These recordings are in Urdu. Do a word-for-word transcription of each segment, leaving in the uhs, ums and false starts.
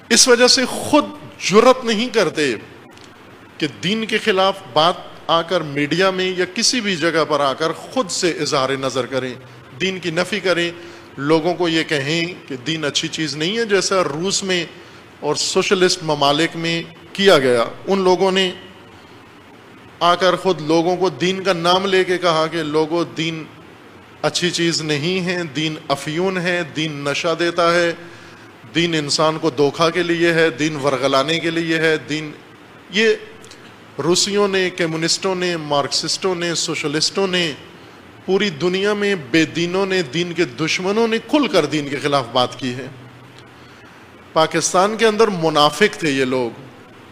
اس وجہ سے خود جرأت نہیں کرتے کہ دین کے خلاف بات آ کر میڈیا میں یا کسی بھی جگہ پر آ کر خود سے اظہار نظر کریں، دین کی نفی کریں، لوگوں کو یہ کہیں کہ دین اچھی چیز نہیں ہے، جیسا روس میں اور سوشلسٹ ممالک میں کیا گیا۔ ان لوگوں نے آ کر خود لوگوں کو دین کا نام لے کے کہا کہ لوگوں دین اچھی چیز نہیں ہے، دین افیون ہے، دین نشہ دیتا ہے، دین انسان کو دھوکہ کے لیے ہے، دین ورغلانے کے لیے ہے، دین یہ روسیوں نے، کمیونسٹوں نے، مارکسسٹوں نے، سوشلسٹوں نے، پوری دنیا میں بے دینوں نے، دین کے دشمنوں نے کھل کر دین کے خلاف بات کی ہے۔ پاکستان کے اندر منافق تھے یہ لوگ،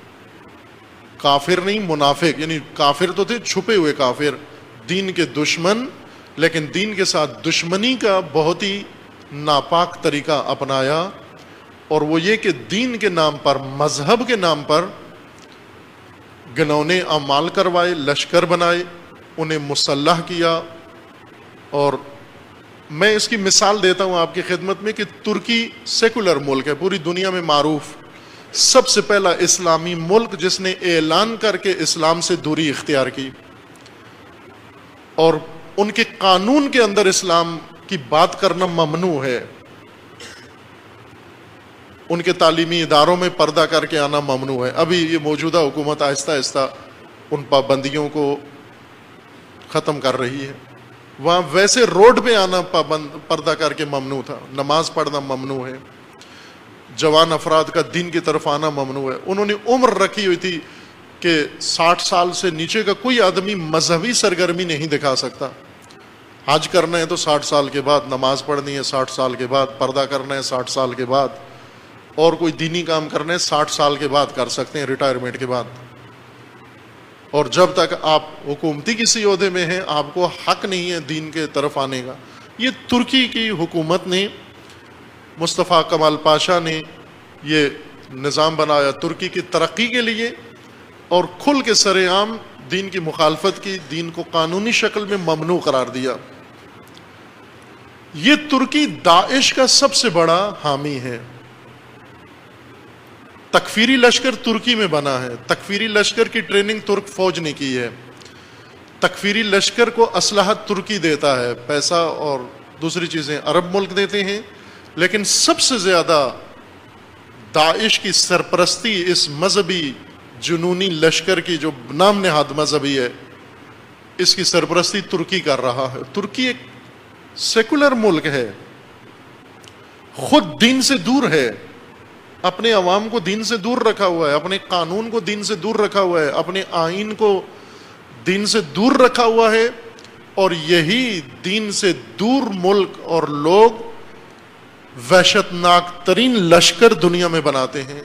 کافر نہیں، منافق، یعنی کافر تو تھے چھپے ہوئے کافر، دین کے دشمن، لیکن دین کے ساتھ دشمنی کا بہت ہی ناپاک طریقہ اپنایا، اور وہ یہ کہ دین کے نام پر، مذہب کے نام پر گنونے اعمال کروائے، لشکر بنائے، انہیں مسلح کیا۔ اور میں اس کی مثال دیتا ہوں آپ کی خدمت میں کہ ترکی سیکولر ملک ہے، پوری دنیا میں معروف، سب سے پہلا اسلامی ملک جس نے اعلان کر کے اسلام سے دوری اختیار کی، اور ان کے قانون کے اندر اسلام کی بات کرنا ممنوع ہے، ان کے تعلیمی اداروں میں پردہ کر کے آنا ممنوع ہے۔ ابھی یہ موجودہ حکومت آہستہ آہستہ ان پابندیوں کو ختم کر رہی ہے۔ وہاں ویسے روڈ پہ آنا پابند پردہ کر کے ممنوع تھا، نماز پڑھنا ممنوع ہے، جوان افراد کا دین کی طرف آنا ممنوع ہے۔ انہوں نے عمر رکھی ہوئی تھی کہ ساٹھ سال سے نیچے کا کوئی آدمی مذہبی سرگرمی نہیں دکھا سکتا، حج کرنا ہے تو ساٹھ سال کے بعد، نماز پڑھنی ہے ساٹھ سال کے بعد، پردہ کرنا ہے ساٹھ سال کے بعد، اور کوئی دینی کام کرنا ہے ساٹھ سال کے بعد کر سکتے ہیں، ریٹائرمنٹ کے بعد، اور جب تک آپ حکومتی کسی عہدے میں ہیں آپ کو حق نہیں ہے دین کے طرف آنے کا۔ یہ ترکی کی حکومت نے، مصطفیٰ کمال پاشا نے یہ نظام بنایا ترکی کی ترقی کے لیے، اور کھل کے سر عام دین کی مخالفت کی، دین کو قانونی شکل میں ممنوع قرار دیا۔ یہ ترکی داعش کا سب سے بڑا حامی ہے۔ تکفیری لشکر ترکی میں بنا ہے، تکفیری لشکر کی ٹریننگ ترک فوج نے کی ہے، تکفیری لشکر کو اسلحہ ترکی دیتا ہے، پیسہ اور دوسری چیزیں عرب ملک دیتے ہیں، لیکن سب سے زیادہ داعش کی سرپرستی اس مذہبی جنونی لشکر کی جو نام نہاد مذہبی ہے، اس کی سرپرستی ترکی کر رہا ہے۔ ترکی ایک سیکولر ملک ہے، خود دین سے دور ہے، اپنے عوام کو دین سے دور رکھا ہوا ہے، اپنے قانون کو دین سے دور رکھا ہوا ہے، اپنے آئین کو دین سے دور رکھا ہوا ہے، اور یہی دین سے دور ملک اور لوگ وحشت ناک ترین لشکر دنیا میں بناتے ہیں۔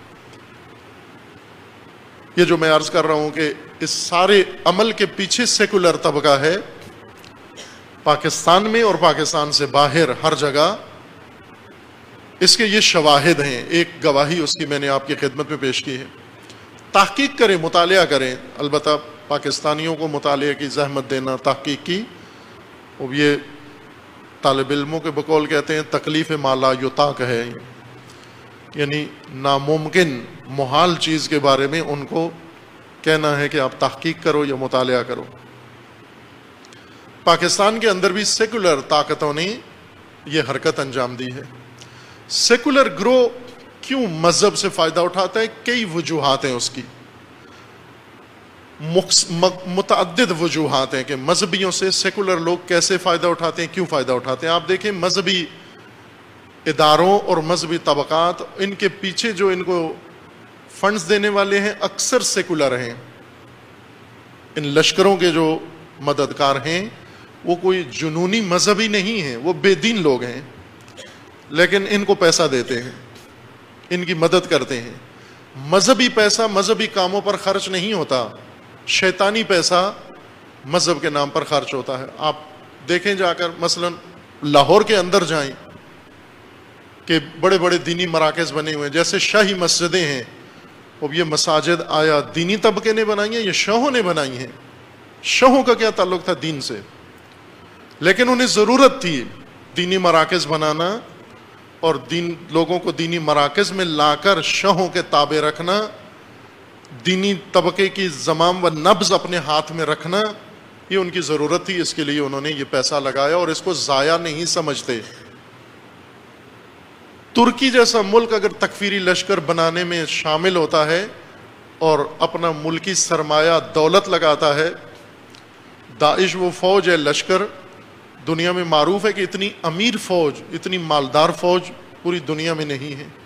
یہ جو میں عرض کر رہا ہوں کہ اس سارے عمل کے پیچھے سیکولر طبقہ ہے، پاکستان میں اور پاکستان سے باہر ہر جگہ، اس کے یہ شواہد ہیں۔ ایک گواہی اس کی میں نے آپ کی خدمت میں پیش کی ہے۔ تحقیق کریں، مطالعہ کریں، البتہ پاکستانیوں کو مطالعے کی زحمت دینا، تحقیق کی، اب یہ طالب علموں کے بقول کہتے ہیں تکلیف ما لا یطاق ہے، یعنی ناممکن محال چیز کے بارے میں ان کو کہنا ہے کہ آپ تحقیق کرو یا مطالعہ کرو۔ پاکستان کے اندر بھی سیکولر طاقتوں نے یہ حرکت انجام دی ہے۔ سیکولر گروہ کیوں مذہب سے فائدہ اٹھاتا ہے؟ کئی وجوہات ہیں اس کی، متعدد وجوہات ہیں کہ مذہبیوں سے سیکولر لوگ کیسے فائدہ اٹھاتے ہیں، کیوں فائدہ اٹھاتے ہیں۔ آپ دیکھیں مذہبی اداروں اور مذہبی طبقات، ان کے پیچھے جو ان کو فنڈز دینے والے ہیں اکثر سیکولر ہیں۔ ان لشکروں کے جو مددگار ہیں وہ کوئی جنونی مذہبی نہیں ہیں، وہ بے دین لوگ ہیں، لیکن ان کو پیسہ دیتے ہیں، ان کی مدد کرتے ہیں۔ مذہبی پیسہ مذہبی کاموں پر خرچ نہیں ہوتا، شیطانی پیسہ مذہب کے نام پر خرچ ہوتا ہے۔ آپ دیکھیں جا کر مثلا لاہور کے اندر جائیں کہ بڑے بڑے دینی مراکز بنے ہوئے ہیں، جیسے شاہی مسجدیں ہیں۔ اب یہ مساجد آیا دینی طبقے نے بنائی ہیں یا شاہوں نے بنائی ہیں؟ شاہوں کا کیا تعلق تھا دین سے؟ لیکن انہیں ضرورت تھی دینی مراکز بنانا، اور دین لوگوں کو دینی مراکز میں لا کر شہوں کے تابع رکھنا، دینی طبقے کی زمام و نبض اپنے ہاتھ میں رکھنا، یہ ان کی ضرورت تھی، اس کے لیے انہوں نے یہ پیسہ لگایا اور اس کو ضائع نہیں سمجھتے۔ ترکی جیسا ملک اگر تکفیری لشکر بنانے میں شامل ہوتا ہے اور اپنا ملکی سرمایہ دولت لگاتا ہے، داعش وہ فوج ہے، لشکر دنیا میں معروف ہے کہ اتنی امیر فوج، اتنی مالدار فوج پوری دنیا میں نہیں ہے،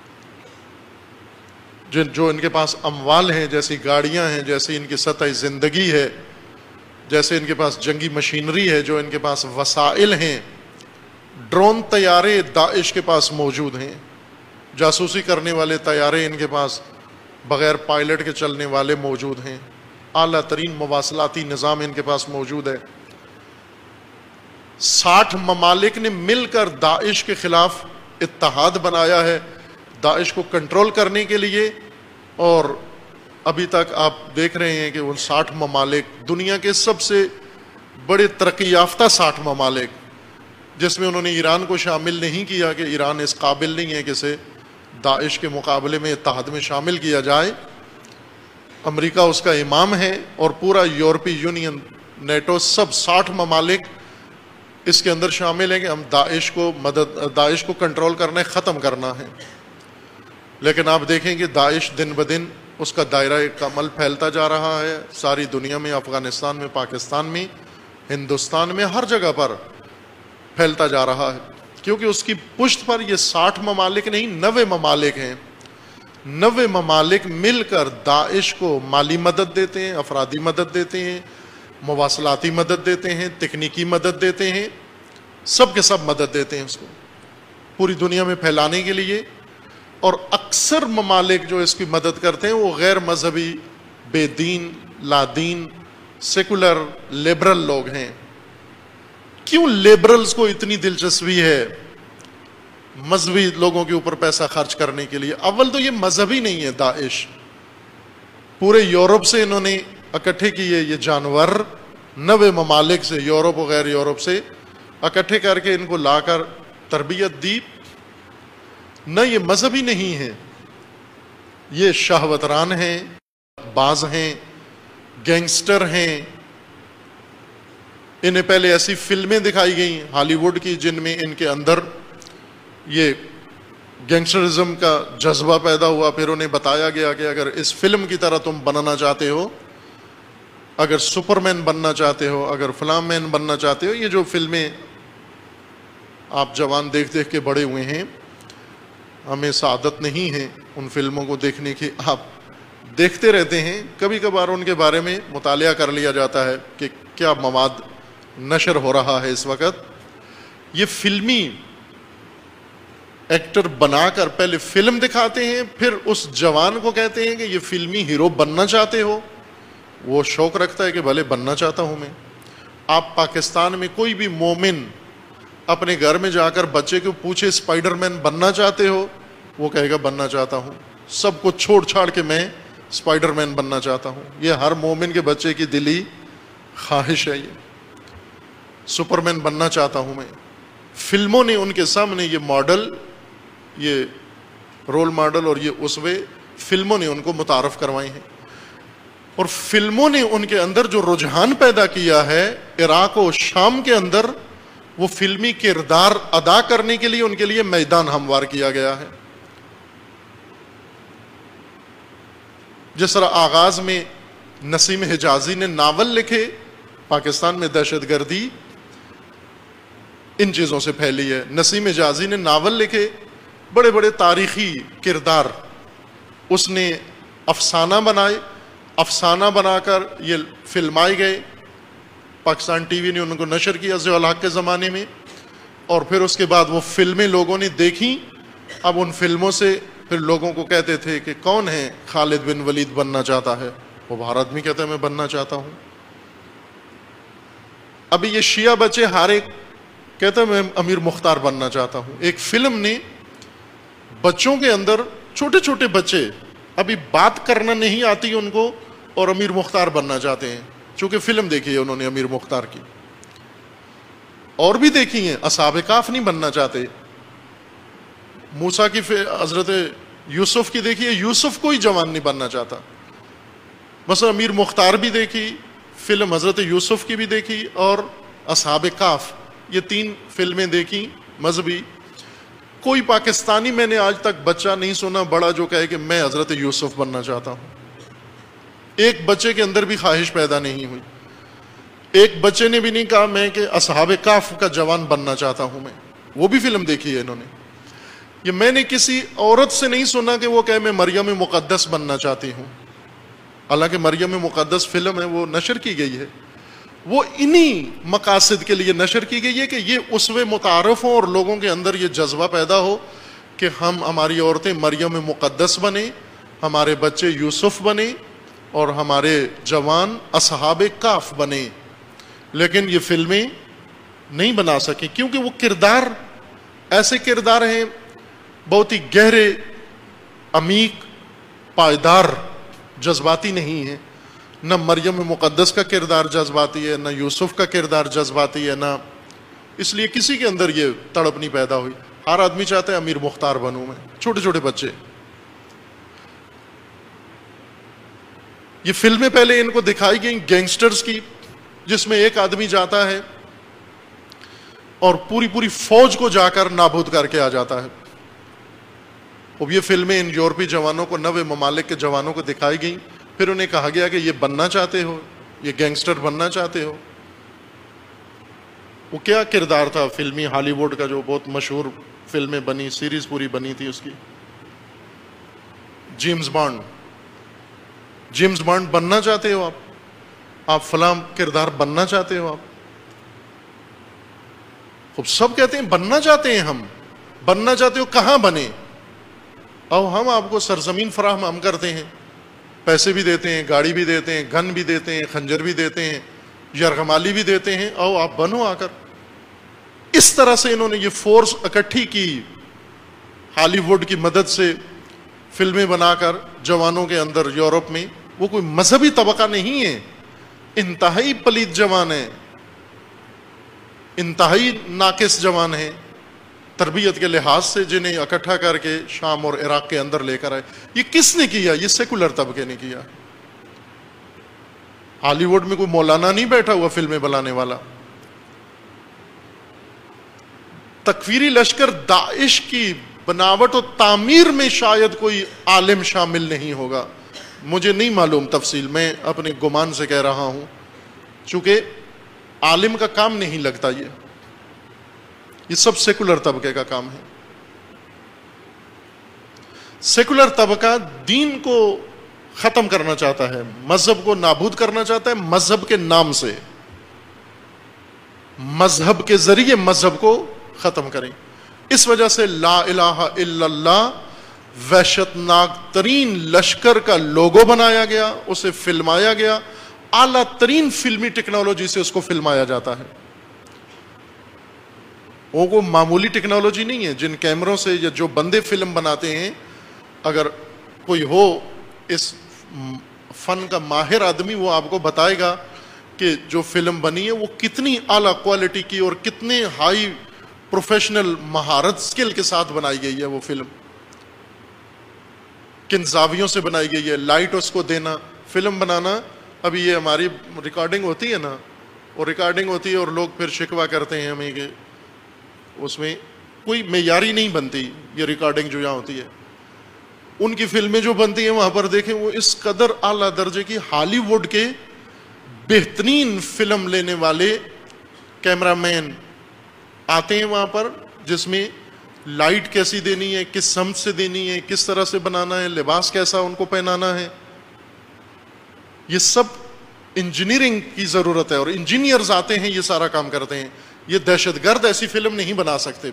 جو ان کے پاس اموال ہیں، جیسی گاڑیاں ہیں، جیسی ان کی سطح زندگی ہے، جیسے ان کے پاس جنگی مشینری ہے، جو ان کے پاس وسائل ہیں، ڈرون طیارے داعش کے پاس موجود ہیں، جاسوسی کرنے والے طیارے ان کے پاس بغیر پائلٹ کے چلنے والے موجود ہیں، اعلیٰ ترین مواصلاتی نظام ان کے پاس موجود ہے۔ ساٹھ ممالک نے مل کر داعش کے خلاف اتحاد بنایا ہے داعش کو کنٹرول کرنے کے لیے، اور ابھی تک آپ دیکھ رہے ہیں کہ وہ ساٹھ ممالک دنیا کے سب سے بڑے ترقی یافتہ ساٹھ ممالک، جس میں انہوں نے ایران کو شامل نہیں کیا کہ ایران اس قابل نہیں ہے کہ اسے داعش کے مقابلے میں اتحاد میں شامل کیا جائے، امریکہ اس کا امام ہے، اور پورا یورپی یونین، نیٹو، سب ساٹھ ممالک اس کے اندر شامل ہیں کہ ہم داعش کو مدد داعش کو کنٹرول کرنا ہے، ختم کرنا ہے۔ لیکن آپ دیکھیں کہ داعش دن بدن اس کا دائرہ عمل پھیلتا جا رہا ہے، ساری دنیا میں، افغانستان میں، پاکستان میں، ہندوستان میں، ہر جگہ پر پھیلتا جا رہا ہے، کیونکہ اس کی پشت پر یہ ساٹھ ممالک نہیں، نوے ممالک ہیں، نوے ممالک مل کر داعش کو مالی مدد دیتے ہیں، افرادی مدد دیتے ہیں، مواصلاتی مدد دیتے ہیں، تکنیکی مدد دیتے ہیں، سب کے سب مدد دیتے ہیں اس کو پوری دنیا میں پھیلانے کے لیے۔ اور اکثر ممالک جو اس کی مدد کرتے ہیں وہ غیر مذہبی، بے دین، لادین، سیکولر، لیبرل لوگ ہیں۔ کیوں لیبرلز کو اتنی دلچسپی ہے مذہبی لوگوں کے اوپر پیسہ خرچ کرنے کے لیے؟ اول تو یہ مذہبی نہیں ہے داعش، پورے یورپ سے انہوں نے اکٹھے کیے یہ جانور، نوے ممالک سے، یورپ و غیر یورپ سے اکٹھے کر کے ان کو لا کر تربیت دی۔ نہ یہ مذہبی نہیں ہے، یہ شہوتران ہیں، باز ہیں، گینگسٹر ہیں۔ انہیں پہلے ایسی فلمیں دکھائی گئیں ہالی ووڈ کی جن میں ان کے اندر یہ گینگسٹرزم کا جذبہ پیدا ہوا، پھر انہیں بتایا گیا کہ اگر اس فلم کی طرح تم بننا چاہتے ہو، اگر سپر مین بننا چاہتے ہو، اگر فلاں مین بننا چاہتے ہو، یہ جو فلمیں آپ جوان دیکھ دیکھ کے بڑے ہوئے ہیں، ہمیں سعادت نہیں ہے ان فلموں کو دیکھنے کی، آپ دیکھتے رہتے ہیں، کبھی کبھار ان کے بارے میں مطالعہ کر لیا جاتا ہے کہ کیا مواد نشر ہو رہا ہے اس وقت۔ یہ فلمی ایکٹر بنا کر پہلے فلم دکھاتے ہیں، پھر اس جوان کو کہتے ہیں کہ یہ فلمی ہیرو بننا چاہتے ہو، وہ شوق رکھتا ہے کہ بھلے بننا چاہتا ہوں میں۔ آپ پاکستان میں کوئی بھی مومن اپنے گھر میں جا کر بچے کو پوچھے اسپائڈر مین بننا چاہتے ہو، وہ کہے گا بننا چاہتا ہوں، سب کو چھوڑ چھاڑ کے میں اسپائڈر مین بننا چاہتا ہوں۔ یہ ہر مومن کے بچے کی دلی خواہش ہے، یہ سپر مین بننا چاہتا ہوں میں۔ فلموں نے ان کے سامنے یہ ماڈل، یہ رول ماڈل اور یہ اسوے، فلموں نے ان کو متعارف کروائے ہیں، اور فلموں نے ان کے اندر جو رجحان پیدا کیا ہے، عراق و شام کے اندر وہ فلمی کردار ادا کرنے کے لیے ان کے لیے میدان ہموار کیا گیا ہے۔ جس طرح آغاز میں نسیم حجازی نے ناول لکھے، پاکستان میں دہشت گردی ان چیزوں سے پھیلی ہے۔ نسیم حجازی نے ناول لکھے، بڑے بڑے تاریخی کردار اس نے افسانہ بنائے، افسانہ بنا کر یہ فلمائے گئے، پاکستان ٹی وی نے ان کو نشر کیا ضیاء الحق کے زمانے میں، اور پھر اس کے بعد وہ فلمیں لوگوں نے دیکھیں۔ اب ان فلموں سے پھر لوگوں کو کہتے تھے کہ کون ہے خالد بن ولید بننا چاہتا ہے، وہ باہر آدمی کہتا ہے میں بننا چاہتا ہوں۔ ابھی یہ شیعہ بچے ہر ایک کہتا ہے میں امیر مختار بننا چاہتا ہوں۔ ایک فلم نے بچوں کے اندر، چھوٹے چھوٹے بچے ابھی بات کرنا نہیں آتی ان کو، اور امیر مختار بننا چاہتے ہیں، چونکہ فلم دیکھی ہے انہوں نے امیر مختار کی، اور بھی دیکھی ہیں۔ اصحاب کہف نہیں بننا چاہتے، موسیٰ کی حضرت یوسف کی دیکھیے، یوسف کوئی جوان نہیں بننا چاہتا. مثلا امیر مختار بھی دیکھی فلم، حضرت یوسف کی بھی دیکھی، اور اصحاب کاف، یہ تین فلمیں دیکھی مذہبی. کوئی پاکستانی میں نے آج تک بچہ نہیں سنا بڑا جو کہے کہ میں حضرت یوسف بننا چاہتا ہوں. ایک بچے کے اندر بھی خواہش پیدا نہیں ہوئی. ایک بچے نے بھی نہیں کہا میں کہ اصحاب کاف کا جوان بننا چاہتا ہوں میں. وہ بھی فلم دیکھی ہے انہوں نے. یہ میں نے کسی عورت سے نہیں سنا کہ وہ کہے میں مریم مقدس بننا چاہتی ہوں. حالانکہ مریم مقدس فلم ہے، وہ نشر کی گئی ہے، وہ انہی مقاصد کے لیے نشر کی گئی ہے کہ یہ اسوے متعارف ہوں اور لوگوں کے اندر یہ جذبہ پیدا ہو کہ ہم ہماری عورتیں مریم مقدس بنیں، ہمارے بچے یوسف بنیں، اور ہمارے جوان اصحاب کاف بنیں. لیکن یہ فلمیں نہیں بنا سکیں کیونکہ وہ کردار ایسے کردار ہیں بہت ہی گہرے، عمیق، پائیدار، جذباتی نہیں ہیں. نہ مریم مقدس کا کردار جذباتی ہے، نہ یوسف کا کردار جذباتی ہے، نہ اس لیے کسی کے اندر یہ تڑپ نہیں پیدا ہوئی. ہر آدمی چاہتا ہے امیر مختار بنوں میں. چھوٹے چھوٹے بچے، یہ فلمیں پہلے ان کو دکھائی گئیں گینگسٹرز کی، جس میں ایک آدمی جاتا ہے اور پوری پوری فوج کو جا کر نابود کر کے آ جاتا ہے. اب یہ فلمیں ان یورپی جوانوں کو، نوے ممالک کے جوانوں کو دکھائی گئیں. پھر انہیں کہا گیا کہ یہ بننا چاہتے ہو، یہ گینگسٹر بننا چاہتے ہو. وہ کیا کردار تھا فلمی ہالی ووڈ کا جو بہت مشہور فلمیں بنی، سیریز پوری بنی تھی اس کی، جیمز بانڈ. جیمز بانڈ بننا چاہتے ہو آپ؟ آپ فلاں کردار بننا چاہتے ہو آپ؟ خوب سب کہتے ہیں بننا چاہتے ہیں، ہم بننا چاہتے ہو، کہاں بنے؟ اور ہم آپ کو سرزمین فراہم ہم کرتے ہیں، پیسے بھی دیتے ہیں، گاڑی بھی دیتے ہیں، گن بھی دیتے ہیں، خنجر بھی دیتے ہیں، یرغمالی بھی دیتے ہیں، او آپ بنو آ کر. اس طرح سے انہوں نے یہ فورس اکٹھی کی ہالی ووڈ کی مدد سے، فلمیں بنا کر جوانوں کے اندر. یورپ میں وہ کوئی مذہبی طبقہ نہیں ہے، انتہائی پلید جوان ہیں، انتہائی ناقص جوان ہیں تربیت کے لحاظ سے، جنہیں اکٹھا کر کے شام اور عراق کے اندر لے کر آئے. یہ کس نے کیا؟ یہ سیکولر طبقے نے کیا. ہالی ووڈ میں کوئی مولانا نہیں بیٹھا ہوا فلمیں بنانے والا. تکفیری لشکر داعش کی بناوٹ و تعمیر میں شاید کوئی عالم شامل نہیں ہوگا. مجھے نہیں معلوم تفصیل، میں اپنے گمان سے کہہ رہا ہوں، چونکہ عالم کا کام نہیں لگتا. یہ یہ سب سیکولر طبقے کا کام ہے. سیکولر طبقہ دین کو ختم کرنا چاہتا ہے، مذہب کو نابود کرنا چاہتا ہے، مذہب کے نام سے، مذہب کے ذریعے مذہب کو ختم کریں. اس وجہ سے لا الہ الا اللہ وحشت ناک ترین لشکر کا لوگو بنایا گیا، اسے فلمایا گیا، اعلیٰ ترین فلمی ٹیکنالوجی سے اس کو فلمایا جاتا ہے. وہ کو معمولی ٹیکنالوجی نہیں ہے. جن کیمروں سے یا جو بندے فلم بناتے ہیں، اگر کوئی ہو اس فن کا ماہر آدمی، وہ آپ کو بتائے گا کہ جو فلم بنی ہے وہ کتنی اعلیٰ کوالٹی کی اور کتنے ہائی پروفیشنل مہارت سکل کے ساتھ بنائی گئی ہے. وہ فلم کن زاویوں سے بنائی گئی ہے، لائٹ اس کو دینا. فلم بنانا، ابھی یہ ہماری ریکارڈنگ ہوتی ہے نا، اور ریکارڈنگ ہوتی ہے اور لوگ پھر شکوہ کرتے ہیں ہمیں کہ اس میں کوئی معیاری نہیں بنتی. یہ ریکارڈنگ جو یہاں ہوتی ہے، ان کی فلمیں جو بنتی ہیں وہاں پر دیکھیں، وہ اس قدر اعلیٰ درجے کی ہالی ووڈ کے بہترین فلم لینے والے کیمرہ مین آتے ہیں وہاں پر، جس میں لائٹ کیسی دینی ہے، کس سمت سے دینی ہے، کس طرح سے بنانا ہے، لباس کیسا ان کو پہنانا ہے. یہ سب انجینئرنگ کی ضرورت ہے، اور انجینئرز آتے ہیں یہ سارا کام کرتے ہیں. یہ دہشت گرد ایسی فلم نہیں بنا سکتے.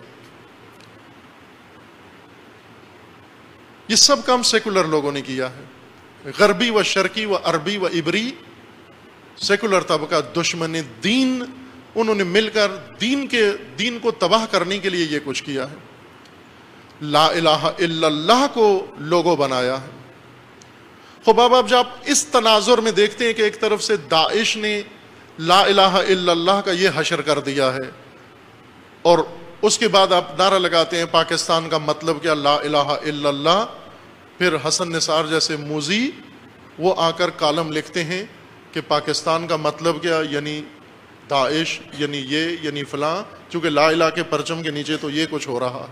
یہ سب کام سیکولر لوگوں نے کیا ہے. غربی و شرقی و عربی و عبری، سیکولر طبقہ دشمن دین، انہوں نے مل کر دین کے دین کو تباہ کرنے کے لیے یہ کچھ کیا ہے. لا الہ الا اللہ کو لوگو بنایا ہے. خب اب اب جب اس تناظر میں دیکھتے ہیں کہ ایک طرف سے داعش نے لا الہ الا اللہ کا یہ حشر کر دیا ہے، اور اس کے بعد آپ نعرہ لگاتے ہیں پاکستان کا مطلب کیا، لا الہ الا اللہ. پھر حسن نثار جیسے موذی وہ آ کر کالم لکھتے ہیں کہ پاکستان کا مطلب کیا، یعنی داعش، یعنی یہ، یعنی فلاں، چونکہ لا الہ کے پرچم کے نیچے تو یہ کچھ ہو رہا.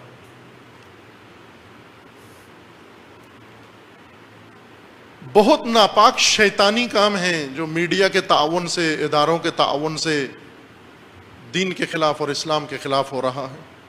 بہت ناپاک شیطانی کام ہیں جو میڈیا کے تعاون سے، اداروں کے تعاون سے دین کے خلاف اور اسلام کے خلاف ہو رہا ہے.